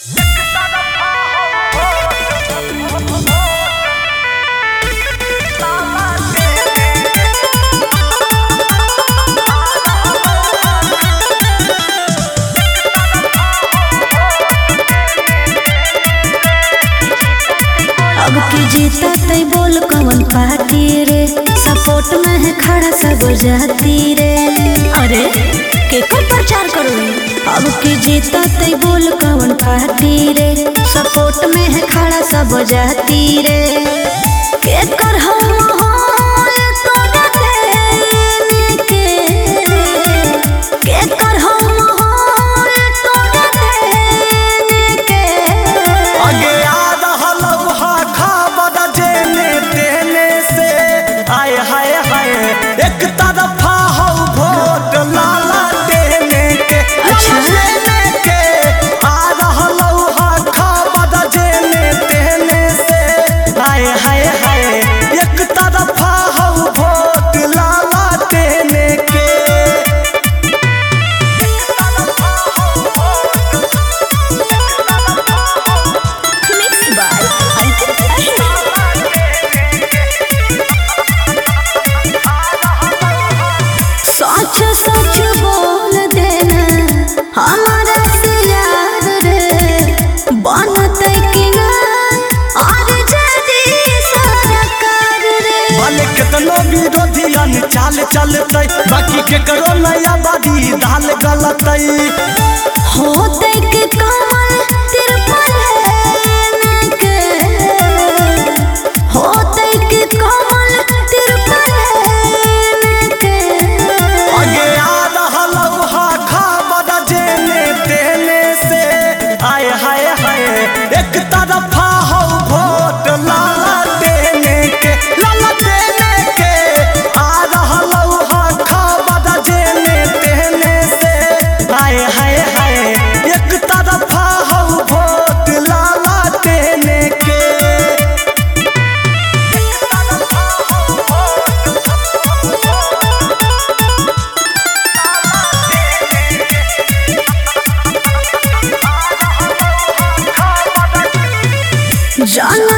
अब की जीता तई बोल कौन पाती रे, सपोर्ट में है खड़ा सब जाती रे। अरे केकर प्रचार करो। अब की जीता तई बोल कौन पाती रे, सपोर्ट में है खड़ा सब जाती रे। केकर हम माहौल तोड़ा देने के, केकर हम माहौल तोड़ा देने के। आगे आ रहल हा खबर जेने तेने से, आय हाय हाय एक तरफा हो वोट लाला देने के। अच्छा। देने के आ रहल हा खबर जेने तेने से, आय हाय हाय एक तरफा हो वोट लाला देने के। Mixed by Ankit सच सच बोल देना हमारा से यार रे, बनते कि ना और जदी सरकार रे। भले केतनो विरोधियन चाल चलतै, बाकी केकरो नया बाड़ी दाल गलतै। होते कि कमल तिरपल के, होते कि कमल तिरपल के। आगे आ रहल हा खबर जेने तेने से, आय हाय हाय एक तरफा हो वोट लाला देने के। लाला देने के आ रहल हा खबर जेने तेने से, आय हाय हाय एक तरफा हो वोट लाला देने के। जाना